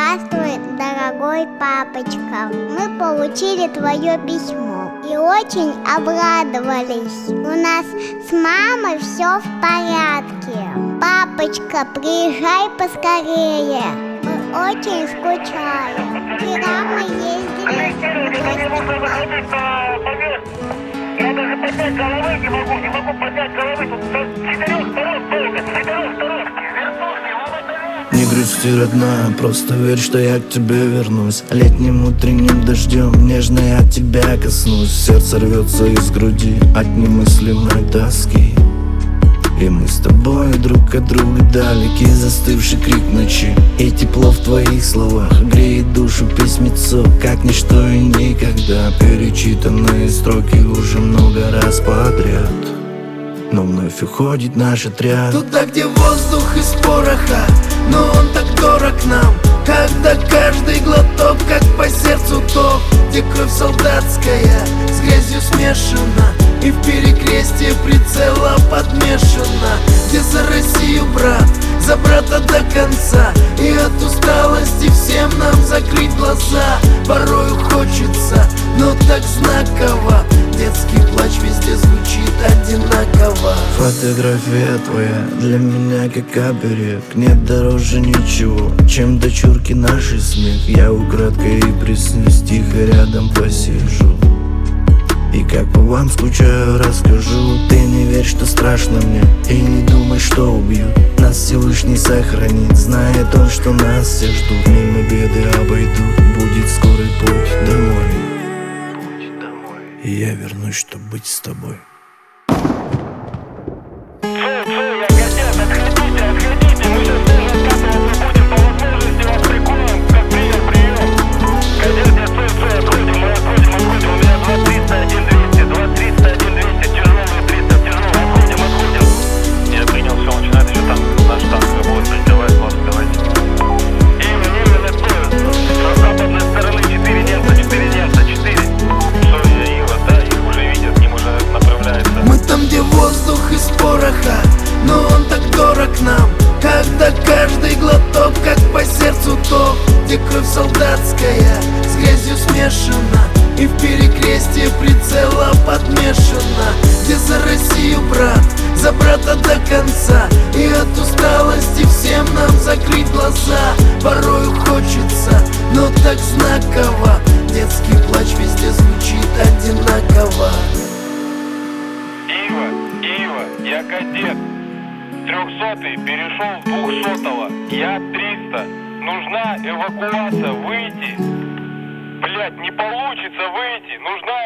Здравствуй, дорогой папочка. Мы получили твое письмо и очень обрадовались. У нас с мамой все в порядке. Папочка, приезжай поскорее. Мы очень скучаем. Вчера мы ездили Я даже поднять головы не могу поднять головы. Тут с 4 сторон долго, с 4 сторон. Не грусти, родная, просто верь, что я к тебе вернусь. Летним утренним дождем нежно я тебя коснусь. Сердце рвется из груди от немыслимой тоски. И мы с тобой друг от друга далеки. Застывший крик ночи и тепло в твоих словах греет душу письмецо, как ничто и никогда. Перечитанные строки уже много раз подряд, но вновь уходит наш отряд. Туда, где воздух из пороха, но он так дорог нам, когда каждый глоток как по сердцу ток. Где кровь солдатская с грязью смешана, и в перекрестие прицела подмешана. Где за Россию, брат, за брата до конца. И от усталости всем нам закрыть глаза. Порою хочется, но так знаково. Детский плач везде звучит одинаково. Фотография твоя для меня как оберег. Нет дороже ничего, чем дочурки нашей смех. Я украдкой и приснюсь, тихо рядом посижу. И как по вам скучаю, расскажу. Ты не верь, что страшно мне, и не думай, что убьют. Нас Всевышний сохранит, знает он, что нас все ждут. Мимо беды обойдут, будет скорый путь домой. И я вернусь, чтоб быть с тобой. Но он так дорог нам, когда каждый глоток как по сердцу ток. Где кровь солдатская с грязью смешана, и в перекрестие прицела подмешана. Где за Россию, брат, за брата до конца. И от усталости всем нам закрыть глаза. Порою хочется, но так знаково. Детский плач везде звучит одинаково. Ива, я кадет. 300-й перешел в 200-го. Я 300. Нужна эвакуация. Выйти. Блять, не получится выйти. Нужна